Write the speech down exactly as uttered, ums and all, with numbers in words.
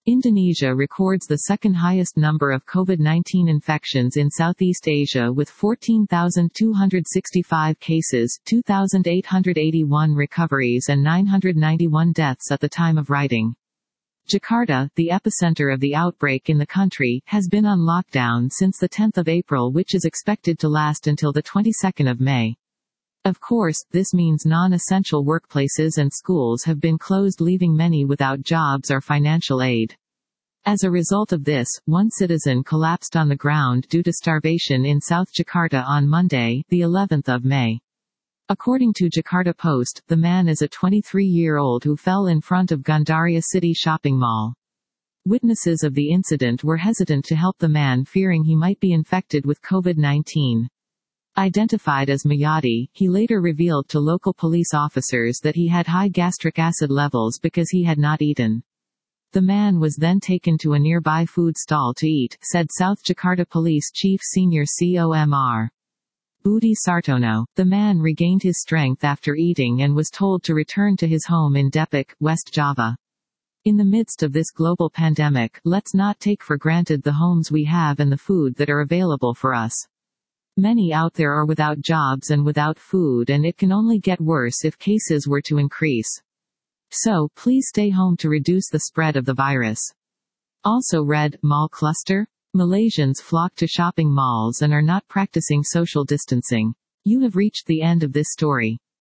Indonesia records the second highest number of COVID nineteen infections in Southeast Asia with fourteen thousand two hundred sixty-five cases, two thousand eight hundred eighty-one recoveries and nine hundred ninety-one deaths at the time of writing. Jakarta, the epicenter of the outbreak in the country, has been on lockdown since the tenth of April, which is expected to last until the twenty-second of May. Of course, this means non-essential workplaces and schools have been closed, leaving many without jobs or financial aid. As a result of this, one citizen collapsed on the ground due to starvation in South Jakarta on Monday, the eleventh of May. According to Jakarta Post, the man is a twenty-three-year-old who fell in front of Gandaria City shopping mall. Witnesses of the incident were hesitant to help the man, fearing he might be infected with COVID nineteen. Identified as Mayati, he later revealed to local police officers that he had high gastric acid levels because he had not eaten. The man was then taken to a nearby food stall to eat, said South Jakarta Police Chief Senior Comr. Budi Sartono. The man regained his strength after eating and was told to return to his home in Depok, West Java. In the midst of this global pandemic, let's not take for granted the homes we have and the food that are available for us. Many out there are without jobs and without food, and it can only get worse if cases were to increase. So, please stay home to reduce the spread of the virus. Also read, mall cluster? Malaysians flock to shopping malls and are not practicing social distancing. You have reached the end of this story.